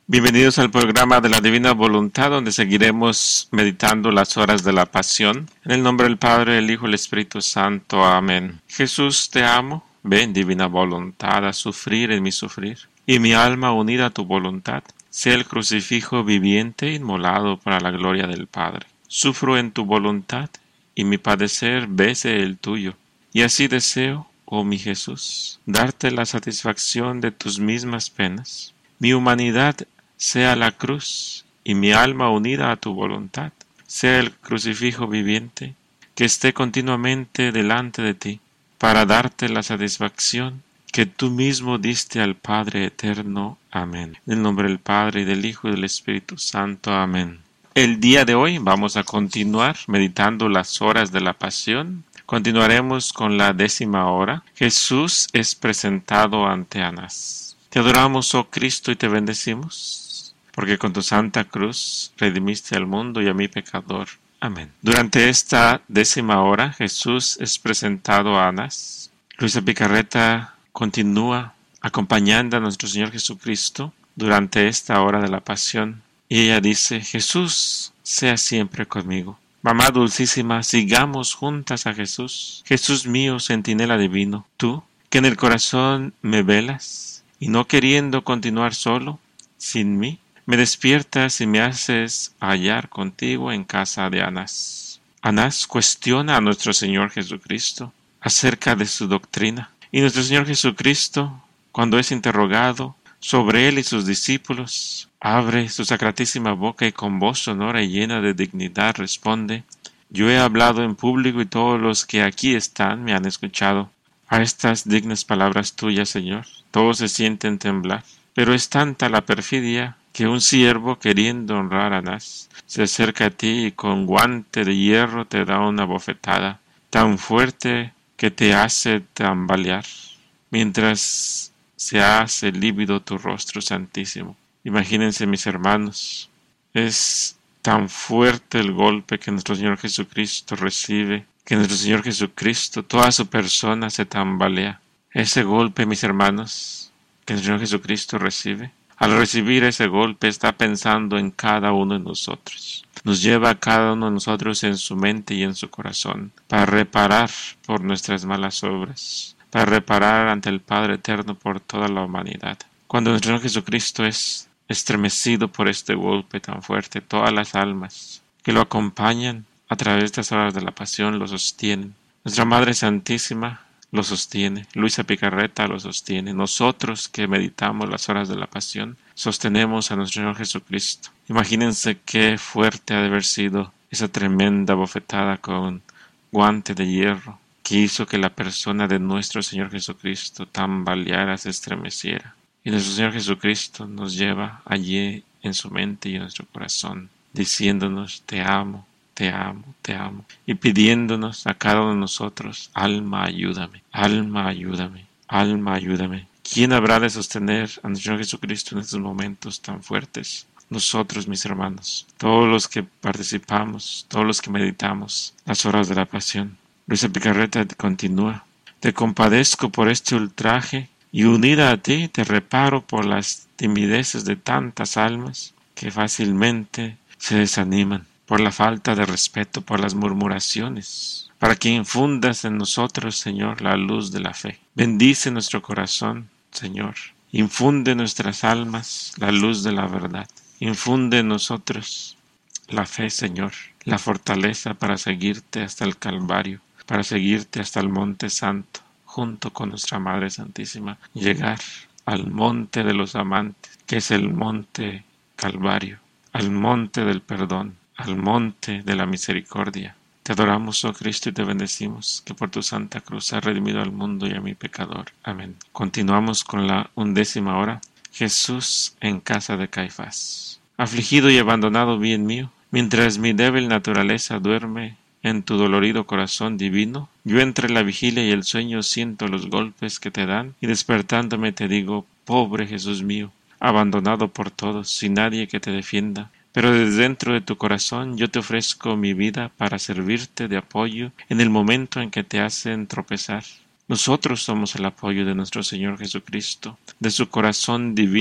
Bienvenidos al programa de la Divina Voluntad, donde seguiremos meditando las horas de la Pasión. En el nombre del Padre, el Hijo y el Espíritu Santo. Amén. Jesús, te amo. Ven, Divina Voluntad, a sufrir en mi sufrir, y mi alma unida a tu voluntad sea el crucifijo viviente inmolado para la gloria del Padre. Sufro en tu voluntad, y mi padecer bese el tuyo. Y así deseo, oh mi Jesús, darte la satisfacción de tus mismas penas. Mi humanidad sea la cruz, y mi alma unida a tu voluntad sea el crucifijo viviente, que esté continuamente delante de ti, para darte la satisfacción que tú mismo diste al Padre eterno. Amén. En el nombre del Padre, y del Hijo, y del Espíritu Santo. Amén. El día de hoy vamos a continuar meditando las horas de la Pasión. Continuaremos con la 10ª hora. Jesús es presentado ante Anás. Te adoramos, oh Cristo, y te bendecimos, porque con tu santa cruz redimiste al mundo y a mi pecador. Amén. Durante esta 10ª hora, Jesús es presentado a Anás. Luisa Picarreta continúa acompañando a nuestro Señor Jesucristo durante esta hora de la Pasión. Y ella dice: Jesús sea siempre conmigo. Mamá dulcísima, sigamos juntas a Jesús. Jesús mío, centinela divino, tú, que en el corazón me velas, y no queriendo continuar solo, sin mí, me despiertas y me haces hallar contigo en casa de Anás. Anás cuestiona a nuestro Señor Jesucristo acerca de su doctrina, y nuestro Señor Jesucristo, cuando es interrogado sobre él y sus discípulos, abre su sacratísima boca y con voz sonora y llena de dignidad responde: Yo he hablado en público y todos los que aquí están me han escuchado. A estas dignas palabras tuyas, Señor, todos se sienten temblar, pero es tanta la perfidia que un siervo, queriendo honrar a Anás, se acerca a ti y con guante de hierro te da una bofetada tan fuerte que te hace tambalear, mientras se hace lívido tu rostro santísimo. Imagínense, mis hermanos, es tan fuerte el golpe que nuestro Señor Jesucristo recibe, que nuestro Señor Jesucristo, toda su persona se tambalea. Ese golpe, mis hermanos, que el Señor Jesucristo recibe, al recibir ese golpe está pensando en cada uno de nosotros. Nos lleva a cada uno de nosotros en su mente y en su corazón, para reparar por nuestras malas obras, para reparar ante el Padre Eterno por toda la humanidad. Cuando nuestro Señor Jesucristo es estremecido por este golpe tan fuerte, todas las almas que lo acompañan a través de estas horas de la Pasión lo sostienen. Nuestra Madre Santísima lo sostiene, Luisa Picarreta lo sostiene. Nosotros que meditamos las horas de la Pasión sostenemos a nuestro Señor Jesucristo. Imagínense qué fuerte ha de haber sido esa tremenda bofetada con guante de hierro que hizo que la persona de nuestro Señor Jesucristo tambaleara, se estremeciera. Y nuestro Señor Jesucristo nos lleva allí en su mente y en nuestro corazón, diciéndonos: te amo, te amo, te amo, y pidiéndonos a cada uno de nosotros: alma, ayúdame, alma, ayúdame, alma, ayúdame. ¿Quién habrá de sostener a nuestro Señor Jesucristo en estos momentos tan fuertes? Nosotros, mis hermanos, todos los que participamos, todos los que meditamos las horas de la Pasión. Luisa Picarreta continúa: te compadezco por este ultraje, y unida a ti te reparo por las timideces de tantas almas que fácilmente se desaniman, por la falta de respeto, por las murmuraciones, para que infundas en nosotros, Señor, la luz de la fe. Bendice nuestro corazón, Señor. Infunde en nuestras almas la luz de la verdad. Infunde en nosotros la fe, Señor, la fortaleza para seguirte hasta el Calvario, para seguirte hasta el Monte Santo, junto con nuestra Madre Santísima, llegar al monte de los amantes, que es el Monte Calvario, al monte del perdón, al monte de la misericordia. Te adoramos, oh Cristo, y te bendecimos, que por tu santa cruz has redimido al mundo y a mi pecador. Amén. Continuamos con la 11ª hora. Jesús en casa de Caifás. Afligido y abandonado, bien mío, mientras mi débil naturaleza duerme en tu dolorido corazón divino, yo entre la vigilia y el sueño siento los golpes que te dan, y despertándome te digo: pobre Jesús mío, abandonado por todos, sin nadie que te defienda, pero desde dentro de tu corazón yo te ofrezco mi vida para servirte de apoyo en el momento en que te hacen tropezar. Nosotros somos el apoyo de nuestro Señor Jesucristo, de su corazón divino,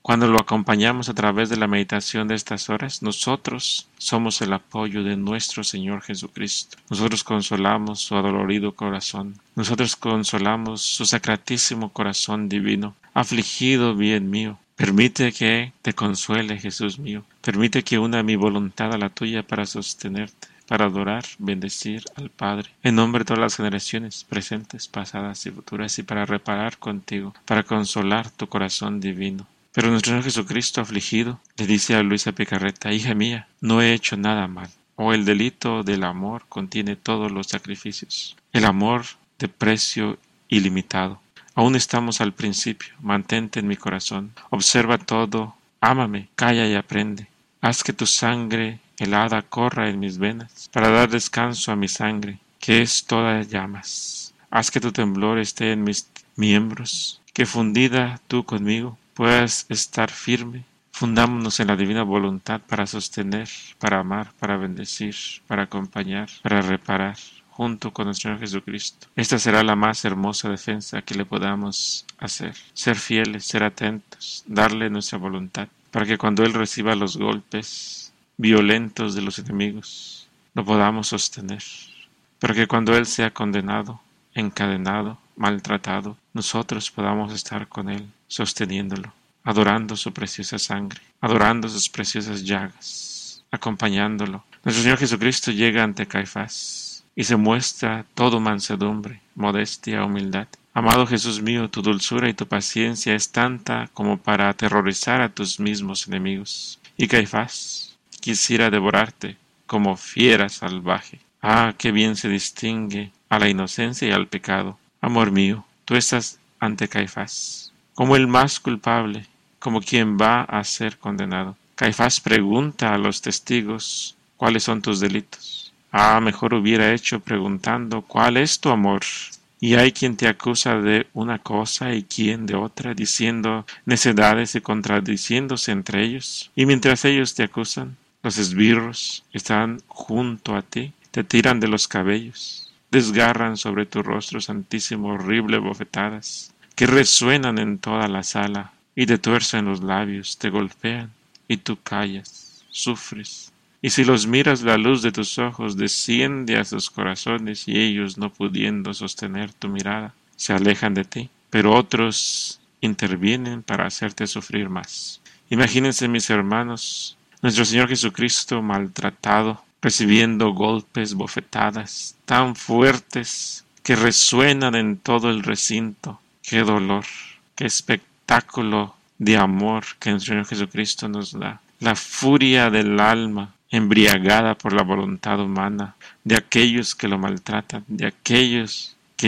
Cuando lo acompañamos a través de la meditación de estas horas, nosotros somos el apoyo de nuestro Señor Jesucristo. Nosotros consolamos su adolorido corazón. Nosotros consolamos su sacratísimo corazón divino. Afligido bien mío, permite que te consuele, Jesús mío. Permite que una mi voluntad a la tuya para sostenerte, para adorar, bendecir al Padre, en nombre de todas las generaciones, presentes, pasadas y futuras, y para reparar contigo, para consolar tu corazón divino. Pero nuestro Señor Jesucristo afligido le dice a Luisa Picarreta: hija mía, no he hecho nada mal. O el delito del amor contiene todos los sacrificios. El amor de precio ilimitado. Aún estamos al principio. Mantente en mi corazón. Observa todo. Ámame. Calla y aprende. Haz que tu sangre helada corra en mis venas, para dar descanso a mi sangre, que es toda llamas. Haz que tu temblor esté en mis miembros, que fundida tú conmigo puedas estar firme. Fundámonos en la divina voluntad para sostener, para amar, para bendecir, para acompañar, para reparar, junto con nuestro Señor Jesucristo. Esta será la más hermosa defensa que le podamos hacer. Ser fieles, ser atentos, darle nuestra voluntad, para que cuando Él reciba los golpes violentos de los enemigos, lo podamos sostener. Para que cuando Él sea condenado, encadenado, maltratado, nosotros podamos estar con Él, sosteniéndolo, adorando su preciosa sangre, adorando sus preciosas llagas, acompañándolo. Nuestro Señor Jesucristo llega ante Caifás y se muestra todo mansedumbre, modestia, humildad. Amado Jesús mío, tu dulzura y tu paciencia es tanta como para aterrorizar a tus mismos enemigos. Y Caifás quisiera devorarte como fiera salvaje. Ah, qué bien se distingue a la inocencia y al pecado. Amor mío, tú estás ante Caifás, como el más culpable, como quien va a ser condenado. Caifás pregunta a los testigos cuáles son tus delitos. Ah, mejor hubiera hecho preguntando cuál es tu amor. Y hay quien te acusa de una cosa y quien de otra, diciendo necedades y contradiciéndose entre ellos. Y mientras ellos te acusan, los esbirros están junto a ti, te tiran de los cabellos, desgarran sobre tu rostro santísimo horrible bofetadas, que resuenan en toda la sala, y te tuercen los labios, te golpean, y tú callas, sufres. Y si los miras, la luz de tus ojos desciende a sus corazones, y ellos, no pudiendo sostener tu mirada, se alejan de ti. Pero otros intervienen para hacerte sufrir más. Imagínense, mis hermanos, nuestro Señor Jesucristo maltratado, recibiendo golpes, bofetadas tan fuertes que resuenan en todo el recinto. ¡Qué dolor! ¡Qué espectáculo de amor que el Señor Jesucristo nos da! La furia del alma, embriagada por la voluntad humana, de aquellos que lo maltratan, de aquellos que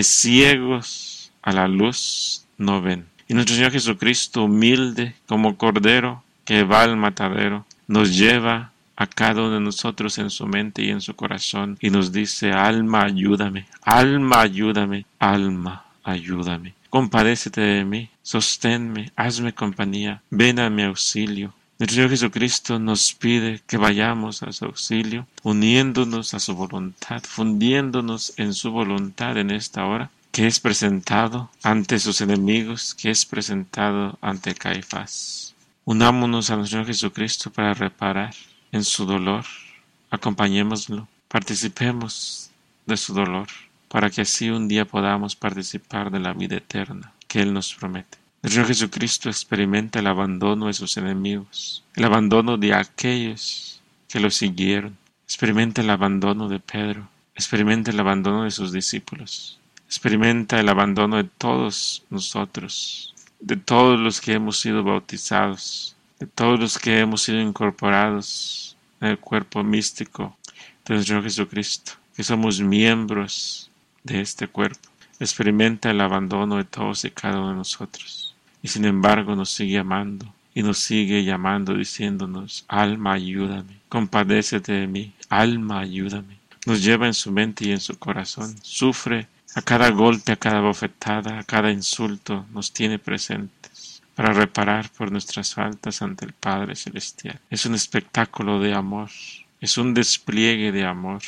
ciegos a la luz no ven. Y nuestro Señor Jesucristo, humilde como cordero que va al matadero, nos lleva a cada uno de nosotros en su mente y en su corazón y nos dice: alma, ayúdame, alma, ayúdame, alma, ayúdame. Compadécete de mí, sosténme, hazme compañía, ven a mi auxilio. Nuestro Señor Jesucristo nos pide que vayamos a su auxilio, uniéndonos a su voluntad, fundiéndonos en su voluntad en esta hora, que es presentado ante sus enemigos, que es presentado ante Caifás. Unámonos a nuestro Señor Jesucristo para reparar en su dolor, acompañémoslo, participemos de su dolor, para que así un día podamos participar de la vida eterna que Él nos promete. El Señor Jesucristo experimenta el abandono de sus enemigos, el abandono de aquellos que lo siguieron, experimenta el abandono de Pedro, experimenta el abandono de sus discípulos, experimenta el abandono de todos nosotros, de todos los que hemos sido bautizados, de todos los que hemos sido incorporados en el cuerpo místico de nuestro Señor Jesucristo, que somos miembros de este cuerpo. Experimenta el abandono de todos y cada uno de nosotros. Y sin embargo nos sigue amando y nos sigue llamando, diciéndonos: alma, ayúdame, compadécete de mí, alma, ayúdame. Nos lleva en su mente y en su corazón, sufre a cada golpe, a cada bofetada, a cada insulto, nos tiene presentes para reparar por nuestras faltas ante el Padre Celestial. Es un espectáculo de amor, es un despliegue de amor,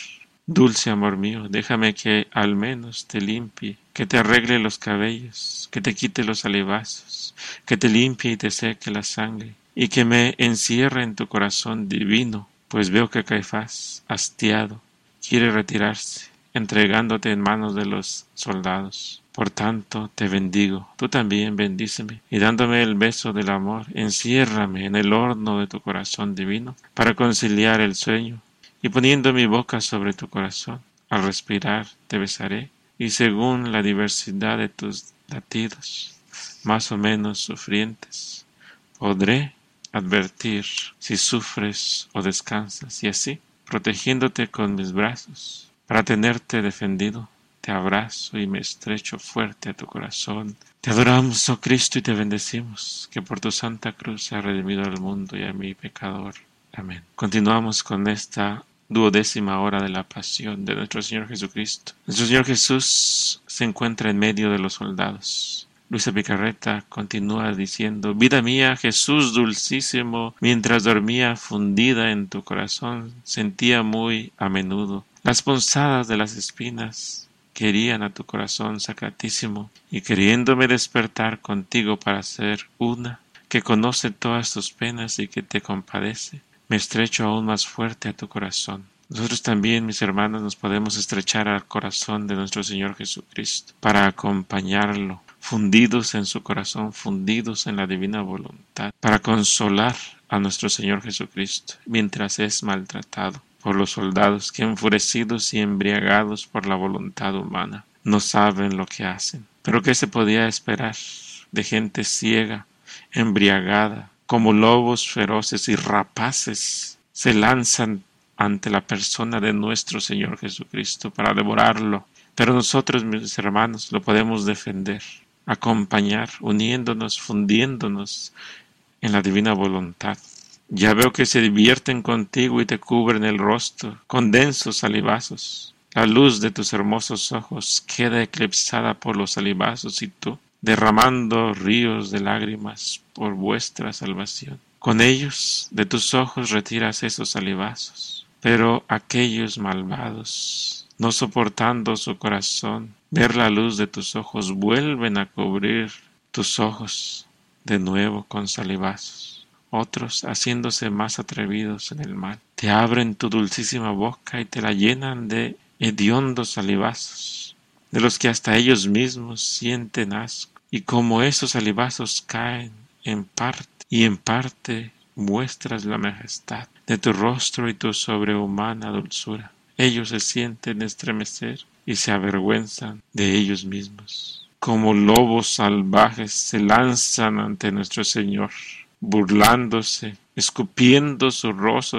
Dulce amor mío, déjame que al menos te limpie, que te arregle los cabellos, que te quite los salivazos, que te limpie y te seque la sangre, y que me encierre en tu corazón divino, pues veo que Caifás, hastiado, quiere retirarse, entregándote en manos de los soldados. Por tanto, te bendigo, tú también bendíceme, y dándome el beso del amor, enciérrame en el horno de tu corazón divino, para conciliar el sueño, y poniendo mi boca sobre tu corazón, al respirar te besaré, y según la diversidad de tus latidos, más o menos sufrientes, podré advertir si sufres o descansas, y así, protegiéndote con mis brazos, para tenerte defendido, te abrazo y me estrecho fuerte a tu corazón. Te adoramos, oh Cristo, y te bendecimos, que por tu santa cruz has redimido al mundo y a mi pecador. Amén. Continuamos con esta 12ª hora de la pasión de nuestro Señor Jesucristo. Nuestro Señor Jesús se encuentra en medio de los soldados. Luisa Picarreta continúa diciendo: vida mía, Jesús dulcísimo, mientras dormía fundida en tu corazón, sentía muy a menudo las punzadas de las espinas que herían a tu corazón sacratísimo, y queriéndome despertar contigo para ser una, que conoce todas tus penas y que te compadece, me estrecho aún más fuerte a tu corazón. Nosotros también, mis hermanos, nos podemos estrechar al corazón de nuestro Señor Jesucristo para acompañarlo, fundidos en su corazón, fundidos en la divina voluntad, para consolar a nuestro Señor Jesucristo mientras es maltratado por los soldados que, enfurecidos y embriagados por la voluntad humana, no saben lo que hacen. Pero ¿qué se podía esperar de gente ciega, embriagada, como lobos feroces y rapaces? Se lanzan ante la persona de nuestro Señor Jesucristo para devorarlo. Pero nosotros, mis hermanos, lo podemos defender, acompañar, uniéndonos, fundiéndonos en la divina voluntad. Ya veo que se divierten contigo y te cubren el rostro con densos salivazos. La luz de tus hermosos ojos queda eclipsada por los salivazos, y tú, derramando ríos de lágrimas por vuestra salvación, con ellos de tus ojos retiras esos salivazos. Pero aquellos malvados, no soportando su corazón ver la luz de tus ojos, vuelven a cubrir tus ojos de nuevo con salivazos. Otros, haciéndose más atrevidos en el mal, te abren tu dulcísima boca y te la llenan de hediondos salivazos, de los que hasta ellos mismos sienten asco. Y como esos salivazos caen en parte, y en parte muestras la majestad de tu rostro y tu sobrehumana dulzura, ellos se sienten estremecer y se avergüenzan de ellos mismos. Como lobos salvajes se lanzan ante nuestro Señor, burlándose, escupiendo su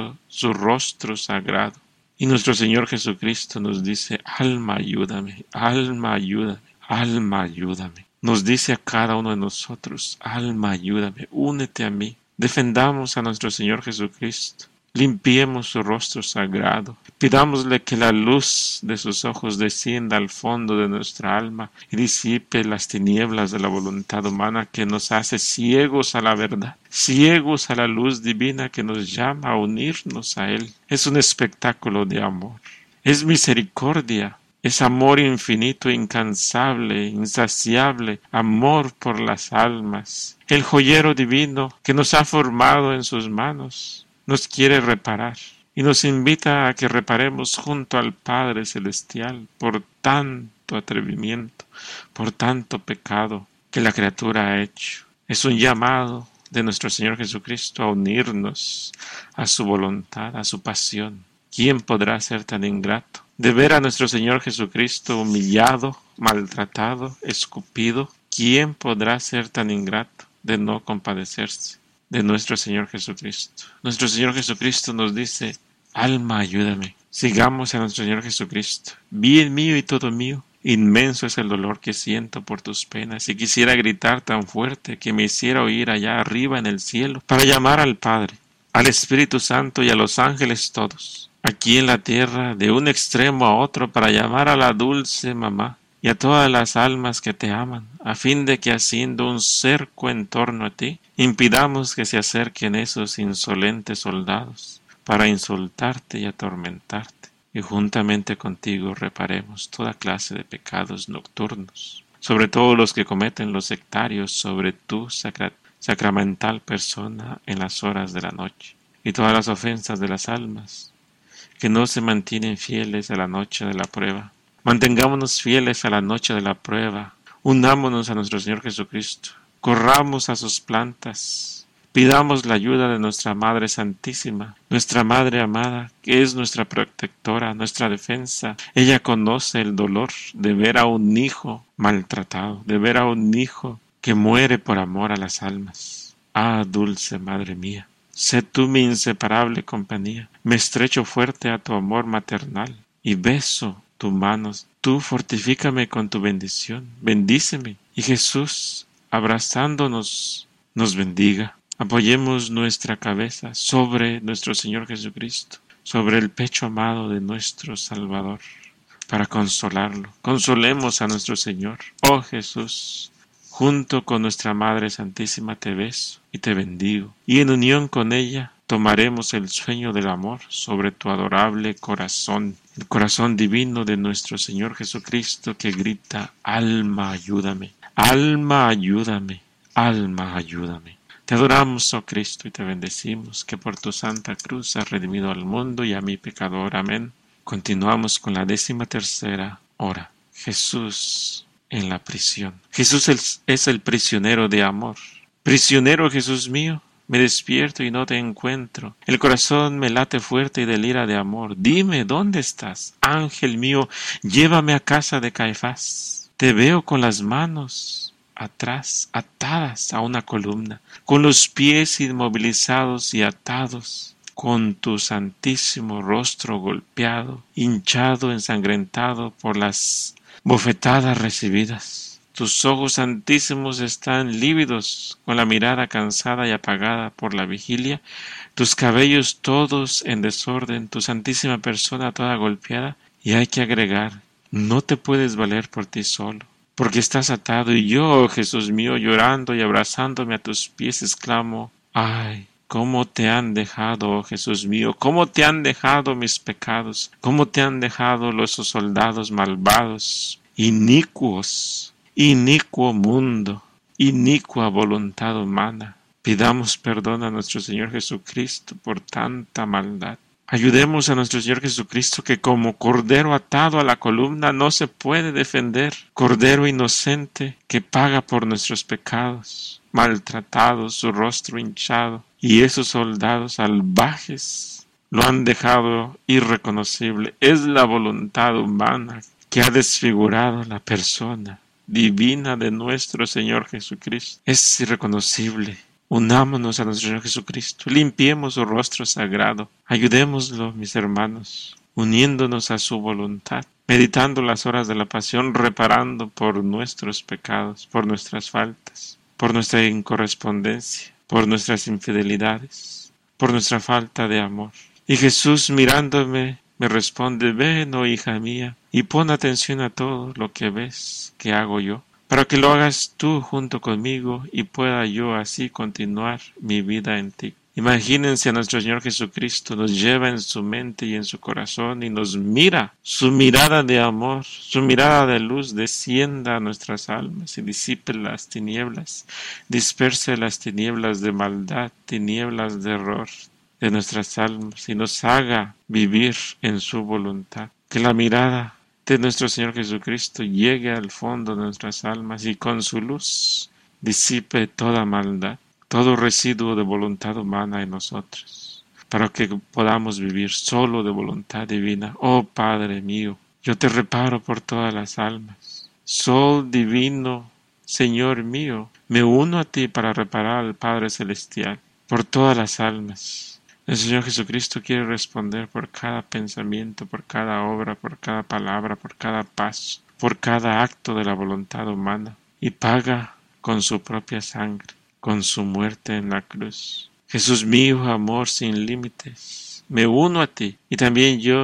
rostro sagrado. Y nuestro Señor Jesucristo nos dice: alma, ayúdame, alma, ayúdame, alma, ayúdame. Nos dice a cada uno de nosotros: alma, ayúdame, únete a mí. Defendamos a nuestro Señor Jesucristo. Limpiemos su rostro sagrado. Pidámosle que la luz de sus ojos descienda al fondo de nuestra alma y disipe las tinieblas de la voluntad humana que nos hace ciegos a la verdad, ciegos a la luz divina que nos llama a unirnos a Él. Es un espectáculo de amor. Es misericordia. Es amor infinito, incansable, insaciable, amor por las almas. El joyero divino que nos ha formado en sus manos nos quiere reparar y nos invita a que reparemos junto al Padre Celestial por tanto atrevimiento, por tanto pecado que la criatura ha hecho. Es un llamado de nuestro Señor Jesucristo a unirnos a su voluntad, a su pasión. ¿Quién podrá ser tan ingrato de ver a nuestro Señor Jesucristo humillado, maltratado, escupido? ¿Quién podrá ser tan ingrato de no compadecerse de nuestro Señor Jesucristo? Nuestro Señor Jesucristo nos dice: alma, ayúdame. Sigamos a nuestro Señor Jesucristo. Bien mío y todo mío, inmenso es el dolor que siento por tus penas, y quisiera gritar tan fuerte que me hiciera oír allá arriba en el cielo, para llamar al Padre, al Espíritu Santo y a los ángeles todos, aquí en la tierra, de un extremo a otro, para llamar a la dulce mamá y a todas las almas que te aman, a fin de que, haciendo un cerco en torno a ti, impidamos que se acerquen esos insolentes soldados para insultarte y atormentarte. y juntamente contigo reparemos toda clase de pecados nocturnos, sobre todo los que cometen los sectarios sobre tu sacramental persona en las horas de la noche, y todas las ofensas de las almas, que no se mantienen fieles a la noche de la prueba. Mantengámonos fieles a la noche de la prueba, unámonos a nuestro Señor Jesucristo, corramos a sus plantas, pidamos la ayuda de nuestra Madre Santísima, nuestra Madre amada, que es nuestra protectora, nuestra defensa. Ella conoce el dolor de ver a un hijo maltratado, de ver a un hijo que muere por amor a las almas. Ah, dulce Madre mía, sé tú mi inseparable compañía, me estrecho fuerte a tu amor maternal y beso tus manos. Tú fortifícame con tu bendición, bendíceme, y Jesús, abrazándonos, nos bendiga. Apoyemos nuestra cabeza sobre nuestro Señor Jesucristo, sobre el pecho amado de nuestro Salvador, para consolarlo. Consolemos a nuestro Señor. Oh Jesús, junto con nuestra Madre Santísima te beso y te bendigo, y en unión con ella tomaremos el sueño del amor sobre tu adorable corazón, el corazón divino de nuestro Señor Jesucristo que grita: alma, ayúdame, alma, ayúdame, alma, ayúdame. Te adoramos, oh Cristo, y te bendecimos, que por tu santa cruz has redimido al mundo y a mi pecador. Amén. Continuamos con la 13ª hora. Jesús en la prisión. Jesús es el prisionero de amor. Prisionero, Jesús mío, me despierto y no te encuentro. El corazón me late fuerte y delira de amor. Dime, ¿dónde estás? Ángel mío, llévame a casa de Caifás. Te veo con las manos atrás, atadas a una columna, con los pies inmovilizados y atados, con tu santísimo rostro golpeado, hinchado, ensangrentado por las bofetadas recibidas. Tus ojos santísimos están lívidos, con la mirada cansada y apagada por la vigilia, tus cabellos todos en desorden, tu santísima persona toda golpeada, y hay que agregar, no te puedes valer por ti solo, porque estás atado, y yo, oh Jesús mío, llorando y abrazándome a tus pies, exclamo: ay, cómo te han dejado, oh Jesús mío, cómo te han dejado mis pecados, cómo te han dejado los soldados malvados, inicuos, inicuo mundo, inicua voluntad humana. Pidamos perdón a nuestro Señor Jesucristo por tanta maldad. Ayudemos a nuestro Señor Jesucristo, que como cordero atado a la columna no se puede defender, cordero inocente que paga por nuestros pecados, maltratado, su rostro hinchado, y esos soldados salvajes lo han dejado irreconocible. Es la voluntad humana que ha desfigurado la persona divina de nuestro Señor Jesucristo. Es irreconocible. Unámonos a nuestro Señor Jesucristo, limpiemos su rostro sagrado, ayudémoslo, mis hermanos, uniéndonos a su voluntad, meditando las horas de la pasión, reparando por nuestros pecados, por nuestras faltas, por nuestra incorrespondencia, por nuestras infidelidades, por nuestra falta de amor. Y Jesús, mirándome, me responde: ven, oh hija mía, y pon atención a todo lo que ves que hago yo, para que lo hagas tú junto conmigo y pueda yo así continuar mi vida en ti. Imagínense a nuestro Señor Jesucristo, nos lleva en su mente y en su corazón y nos mira. Su mirada de amor, su mirada de luz descienda a nuestras almas y disipe las tinieblas, disperse las tinieblas de maldad, tinieblas de error de nuestras almas y nos haga vivir en su voluntad. Que la mirada de nuestro Señor Jesucristo llegue al fondo de nuestras almas y con su luz disipe toda maldad, todo residuo de voluntad humana en nosotros, para que podamos vivir solo de voluntad divina. Oh Padre mío, yo te reparo por todas las almas. Sol divino, Señor mío, me uno a ti para reparar al Padre Celestial por todas las almas. El Señor Jesucristo quiere responder por cada pensamiento, por cada obra, por cada palabra, por cada paso, por cada acto de la voluntad humana, y paga con su propia sangre, con su muerte en la cruz. Jesús mío, amor sin límites, me uno a ti, y también yo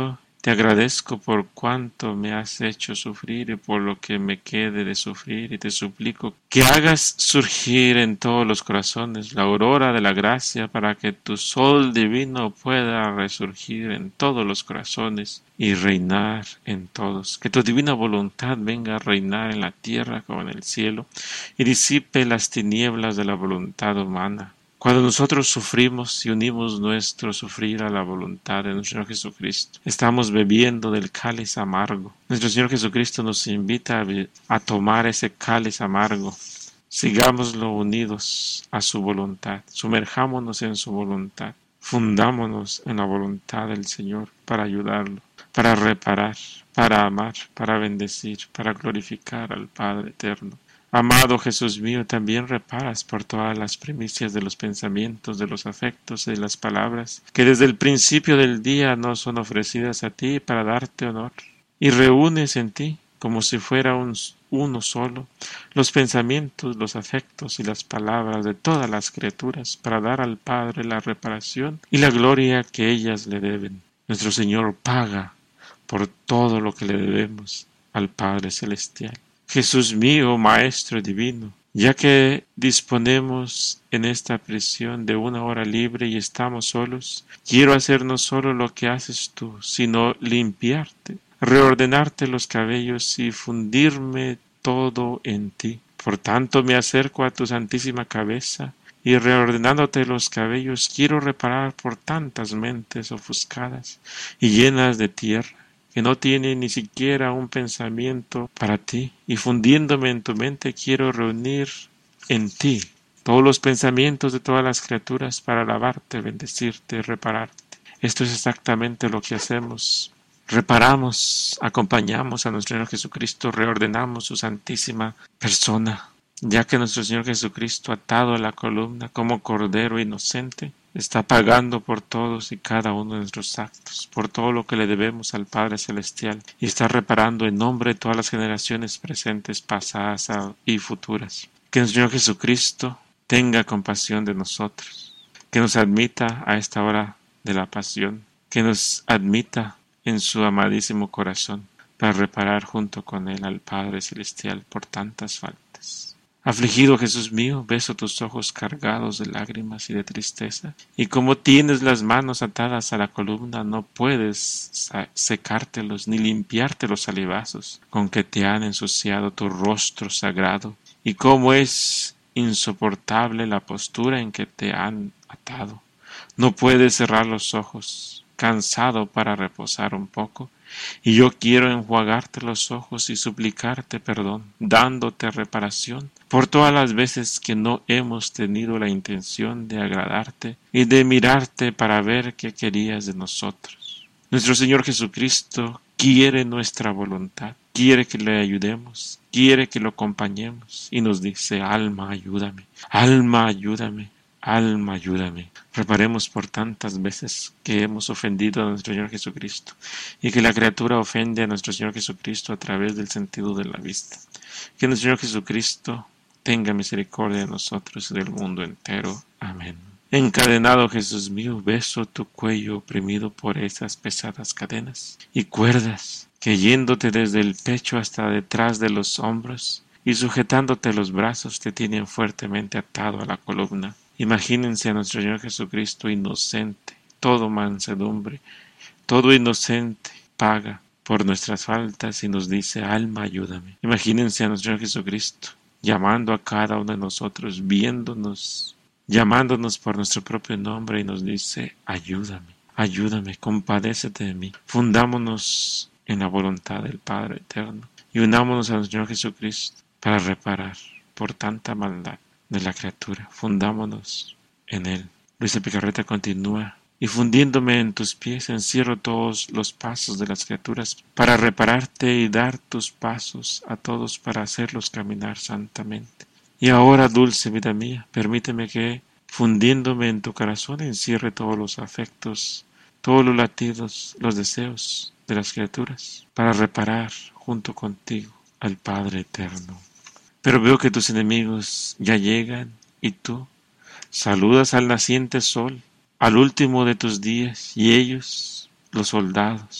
Te agradezco por cuanto me has hecho sufrir y por lo que me quede de sufrir, y te suplico que hagas surgir en todos los corazones la aurora de la gracia para que tu sol divino pueda resurgir en todos los corazones y reinar en todos. Que tu divina voluntad venga a reinar en la tierra como en el cielo y disipe las tinieblas de la voluntad humana. Cuando nosotros sufrimos y unimos nuestro sufrir a la voluntad de nuestro Señor Jesucristo, estamos bebiendo del cáliz amargo. Nuestro Señor Jesucristo nos invita a tomar ese cáliz amargo. Sigámoslo unidos a su voluntad, sumerjámonos en su voluntad, fundámonos en la voluntad del Señor para ayudarlo, para reparar, para amar, para bendecir, para glorificar al Padre eterno. Amado Jesús mío, también reparas por todas las primicias de los pensamientos, de los afectos y de las palabras, que desde el principio del día no son ofrecidas a ti para darte honor, y reúnes en ti, como si fuera uno solo, los pensamientos, los afectos y las palabras de todas las criaturas, para dar al Padre la reparación y la gloria que ellas le deben. Nuestro Señor paga por todo lo que le debemos al Padre Celestial. Jesús mío, Maestro divino, ya que disponemos en esta prisión de una hora libre y estamos solos, quiero hacer no solo lo que haces tú, sino limpiarte, reordenarte los cabellos y fundirme todo en ti. Por tanto me acerco a tu santísima cabeza y reordenándote los cabellos quiero reparar por tantas mentes ofuscadas y llenas de tierra, que no tiene ni siquiera un pensamiento para ti, y fundiéndome en tu mente quiero reunir en ti todos los pensamientos de todas las criaturas para alabarte, bendecirte y repararte. Esto es exactamente lo que hacemos. Reparamos, acompañamos a nuestro Señor Jesucristo, reordenamos su santísima persona, ya que nuestro Señor Jesucristo, atado a la columna como cordero inocente, está pagando por todos y cada uno de nuestros actos, por todo lo que le debemos al Padre Celestial, y está reparando en nombre de todas las generaciones presentes, pasadas y futuras. Que el Señor Jesucristo tenga compasión de nosotros, que nos admita a esta hora de la pasión, que nos admita en su amadísimo corazón para reparar junto con Él al Padre Celestial por tantas faltas. Afligido Jesús mío, beso tus ojos cargados de lágrimas y de tristeza, y como tienes las manos atadas a la columna, no puedes secártelos ni limpiarte los salivazos con que te han ensuciado tu rostro sagrado, y cómo es insoportable la postura en que te han atado. No puedes cerrar los ojos, cansado para reposar un poco, y yo quiero enjuagarte los ojos y suplicarte perdón, dándote reparación por todas las veces que no hemos tenido la intención de agradarte y de mirarte para ver qué querías de nosotros. Nuestro Señor Jesucristo quiere nuestra voluntad, quiere que le ayudemos, quiere que lo acompañemos y nos dice: alma, ayúdame, alma, ayúdame. Alma, ayúdame. Reparemos por tantas veces que hemos ofendido a nuestro Señor Jesucristo y que la criatura ofende a nuestro Señor Jesucristo a través del sentido de la vista. Que nuestro Señor Jesucristo tenga misericordia de nosotros y del mundo entero. Amén. Encadenado Jesús mío, beso tu cuello oprimido por esas pesadas cadenas y cuerdas que yéndote desde el pecho hasta detrás de los hombros y sujetándote los brazos te tienen fuertemente atado a la columna. Imagínense a nuestro Señor Jesucristo inocente, todo mansedumbre, todo inocente, paga por nuestras faltas y nos dice: alma, ayúdame. Imagínense a nuestro Señor Jesucristo llamando a cada uno de nosotros, viéndonos, llamándonos por nuestro propio nombre y nos dice: ayúdame, ayúdame, compadécete de mí. Fundámonos en la voluntad del Padre eterno y unámonos a nuestro Señor Jesucristo para reparar por tanta maldad de la criatura. Fundámonos en Él. Luisa Picarreta continúa: y fundiéndome en tus pies encierro todos los pasos de las criaturas para repararte y dar tus pasos a todos para hacerlos caminar santamente. Y ahora, dulce vida mía, permíteme que, fundiéndome en tu corazón, encierre todos los afectos, todos los latidos, los deseos de las criaturas, para reparar junto contigo al Padre eterno. Pero veo que tus enemigos ya llegan y tú saludas al naciente sol, al último de tus días, y ellos, los soldados,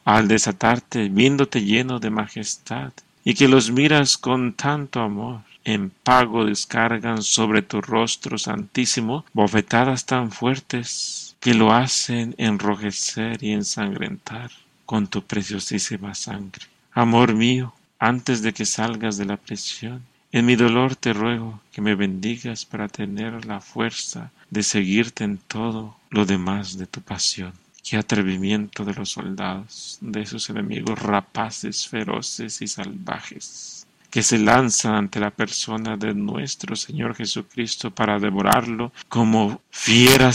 al desatarte, viéndote lleno de majestad, y que los miras con tanto amor. En pago descargan sobre tu rostro santísimo bofetadas tan fuertes que lo hacen enrojecer y ensangrentar con tu preciosísima sangre. Amor mío, antes de que salgas de la prisión, en mi dolor te ruego que me bendigas para tener la fuerza de seguirte en todo lo demás de tu pasión. Qué atrevimiento de los soldados, de sus enemigos rapaces, feroces y salvajes, que se lanzan ante la persona de nuestro Señor Jesucristo para devorarlo como fieras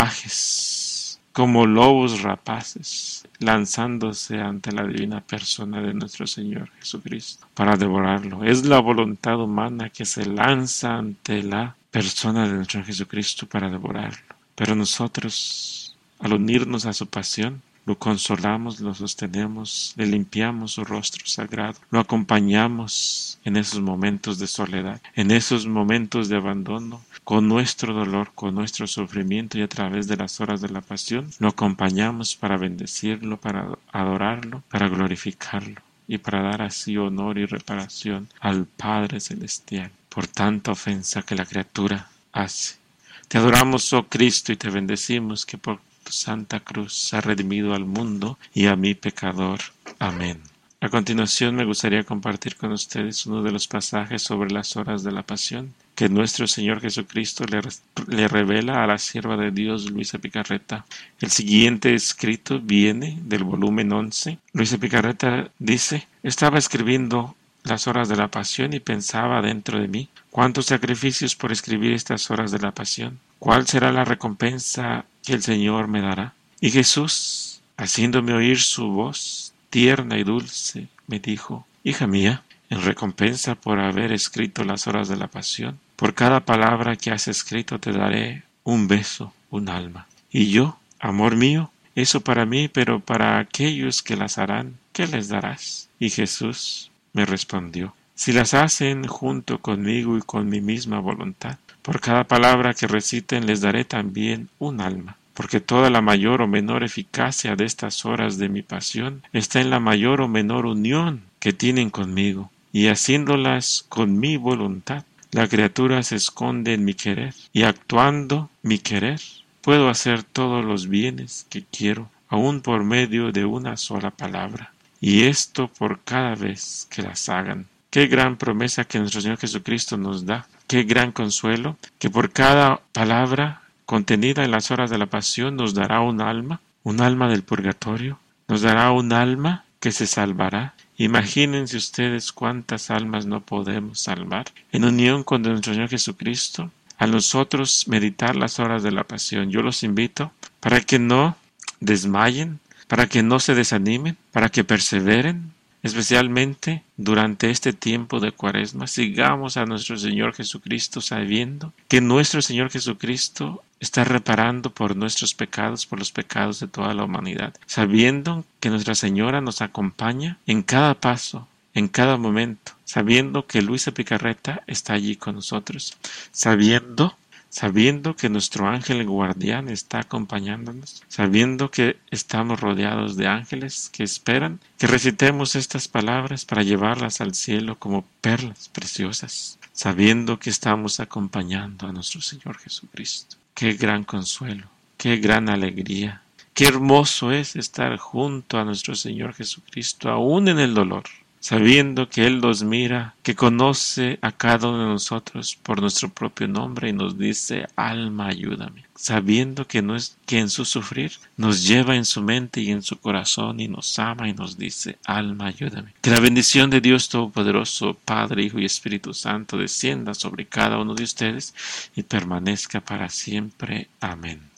salvajes, como lobos rapaces, lanzándose ante la divina persona de nuestro Señor Jesucristo para devorarlo. Es la voluntad humana que se lanza ante la persona de nuestro Jesucristo para devorarlo. Pero nosotros, al unirnos a su pasión, lo consolamos, lo sostenemos, le limpiamos su rostro sagrado, lo acompañamos en esos momentos de soledad, en esos momentos de abandono, con nuestro dolor, con nuestro sufrimiento, y a través de las horas de la pasión, lo acompañamos para bendecirlo, para adorarlo, para glorificarlo y para dar así honor y reparación al Padre Celestial por tanta ofensa que la criatura hace. Te adoramos, oh Cristo, y te bendecimos que por tu santa cruz ha redimido al mundo y a mi pecador. Amén. A continuación me gustaría compartir con ustedes uno de los pasajes sobre las horas de la pasión que nuestro Señor Jesucristo le revela a la sierva de Dios Luisa Picarreta. El siguiente escrito viene del volumen 11. Luisa Picarreta dice: estaba escribiendo las horas de la pasión y pensaba dentro de mí: ¿cuántos sacrificios por escribir estas horas de la pasión? ¿Cuál será la recompensa que el Señor me dará? Y Jesús, haciéndome oír su voz tierna y dulce, me dijo: hija mía, en recompensa por haber escrito las horas de la pasión, por cada palabra que has escrito te daré un beso, un alma. Y yo, amor mío, eso para mí, pero para aquellos que las harán, ¿qué les darás? Y Jesús me respondió: si las hacen junto conmigo y con mi misma voluntad, por cada palabra que reciten les daré también un alma, porque toda la mayor o menor eficacia de estas horas de mi pasión está en la mayor o menor unión que tienen conmigo, y haciéndolas con mi voluntad, la criatura se esconde en mi querer, y actuando mi querer, puedo hacer todos los bienes que quiero, aun por medio de una sola palabra, y esto por cada vez que las hagan. Qué gran promesa que nuestro Señor Jesucristo nos da. Qué gran consuelo que por cada palabra contenida en las horas de la pasión nos dará un alma del purgatorio, nos dará un alma que se salvará. Imagínense ustedes cuántas almas no podemos salvar en unión con nuestro Señor Jesucristo al nosotros meditar las horas de la pasión. Yo los invito para que no desmayen, para que no se desanimen, para que perseveren. Especialmente durante este tiempo de Cuaresma, sigamos a nuestro Señor Jesucristo sabiendo que nuestro Señor Jesucristo está reparando por nuestros pecados, por los pecados de toda la humanidad, sabiendo que Nuestra Señora nos acompaña en cada paso, en cada momento, sabiendo que Luisa Picarreta está allí con nosotros, sabiendo que nuestro ángel guardián está acompañándonos, sabiendo que estamos rodeados de ángeles que esperan que recitemos estas palabras para llevarlas al cielo como perlas preciosas, sabiendo que estamos acompañando a nuestro Señor Jesucristo. Qué gran consuelo, qué gran alegría, qué hermoso es estar junto a nuestro Señor Jesucristo, aún en el dolor, sabiendo que Él nos mira, que conoce a cada uno de nosotros por nuestro propio nombre y nos dice: alma, ayúdame, sabiendo que en su sufrir nos lleva en su mente y en su corazón y nos ama y nos dice: alma, ayúdame. Que la bendición de Dios Todopoderoso, Padre, Hijo y Espíritu Santo descienda sobre cada uno de ustedes y permanezca para siempre. Amén.